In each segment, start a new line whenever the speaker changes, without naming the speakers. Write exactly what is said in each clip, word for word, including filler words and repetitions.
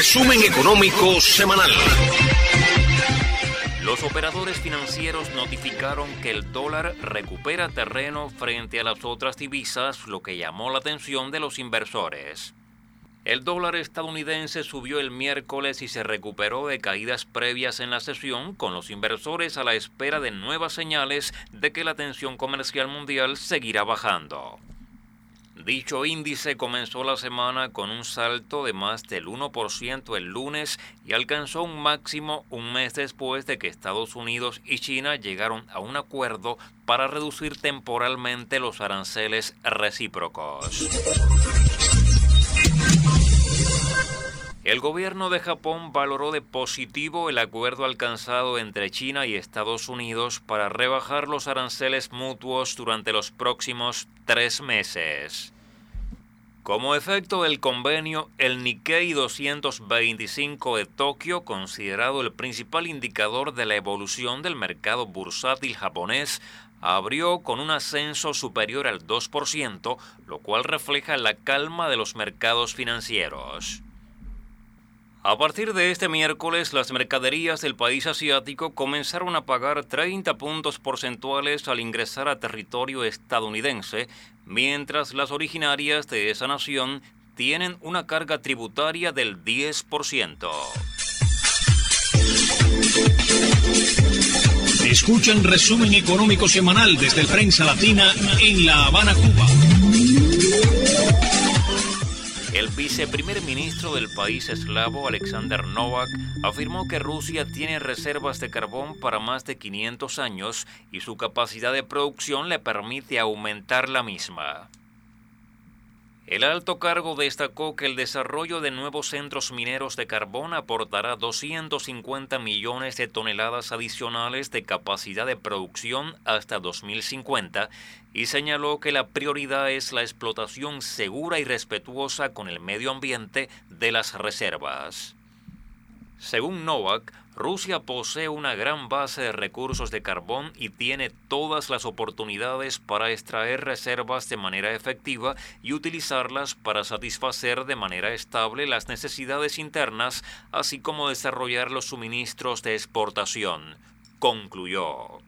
Resumen económico semanal.
Los operadores financieros notificaron que el dólar recupera terreno frente a las otras divisas, lo que llamó la atención de los inversores. El dólar estadounidense subió el miércoles y se recuperó de caídas previas en la sesión, con los inversores a la espera de nuevas señales de que la tensión comercial mundial seguirá bajando. Dicho índice comenzó la semana con un salto de más del uno por ciento el lunes y alcanzó un máximo un mes después de que Estados Unidos y China llegaron a un acuerdo para reducir temporalmente los aranceles recíprocos. El gobierno de Japón valoró de positivo el acuerdo alcanzado entre China y Estados Unidos para rebajar los aranceles mutuos durante los próximos tres meses. Como efecto del convenio, el Nikkei doscientos veinticinco de Tokio, considerado el principal indicador de la evolución del mercado bursátil japonés, abrió con un ascenso superior al dos por ciento, lo cual refleja la calma de los mercados financieros. A partir de este miércoles, las mercaderías del país asiático comenzaron a pagar treinta puntos porcentuales al ingresar a territorio estadounidense, mientras las originarias de esa nación tienen una carga tributaria del diez por ciento.
Escuchan Resumen Económico Semanal desde el Prensa Latina en La Habana, Cuba.
El viceprimer ministro del país eslavo, Alexander Novak, afirmó que Rusia tiene reservas de carbón para más de quinientos años y su capacidad de producción le permite aumentar la misma. El alto cargo destacó que el desarrollo de nuevos centros mineros de carbón aportará doscientos cincuenta millones de toneladas adicionales de capacidad de producción hasta dos mil cincuenta y señaló que la prioridad es la explotación segura y respetuosa con el medio ambiente de las reservas. Según Novak, Rusia posee una gran base de recursos de carbón y tiene todas las oportunidades para extraer reservas de manera efectiva y utilizarlas para satisfacer de manera estable las necesidades internas, así como desarrollar los suministros de exportación, concluyó.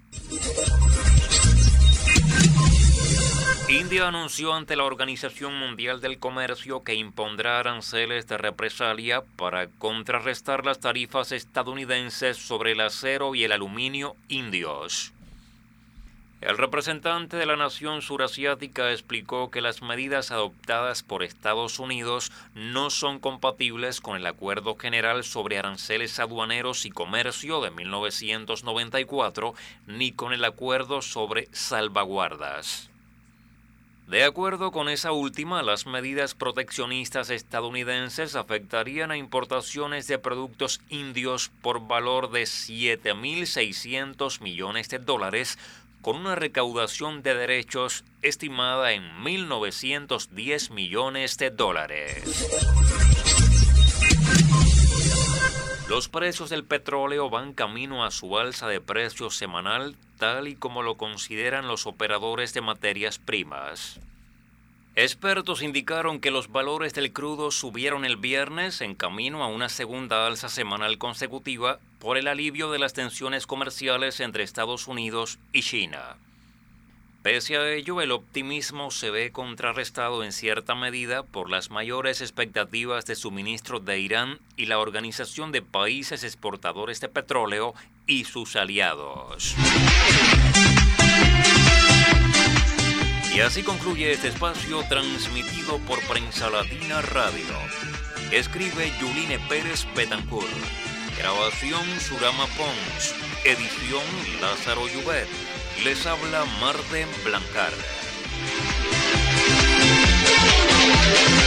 India anunció ante la Organización Mundial del Comercio que impondrá aranceles de represalia para contrarrestar las tarifas estadounidenses sobre el acero y el aluminio indios. El representante de la nación surasiática explicó que las medidas adoptadas por Estados Unidos no son compatibles con el Acuerdo General sobre Aranceles Aduaneros y Comercio de mil novecientos noventa y cuatro ni con el Acuerdo sobre Salvaguardas. De acuerdo con esa última, las medidas proteccionistas estadounidenses afectarían a importaciones de productos indios por valor de siete mil seiscientos millones de dólares, con una recaudación de derechos estimada en mil novecientos diez millones de dólares. Los precios del petróleo van camino a su alza de precios semanal, tal y como lo consideran los operadores de materias primas. Expertos indicaron que los valores del crudo subieron el viernes en camino a una segunda alza semanal consecutiva por el alivio de las tensiones comerciales entre Estados Unidos y China. Pese a ello, el optimismo se ve contrarrestado en cierta medida por las mayores expectativas de suministro de Irán y la Organización de Países Exportadores de Petróleo y sus aliados. Y así concluye este espacio transmitido por Prensa Latina Radio. Escribe Yuline Pérez Betancourt. Grabación Surama Pons. Edición Lázaro Llubet. Les habla Marden Blancar.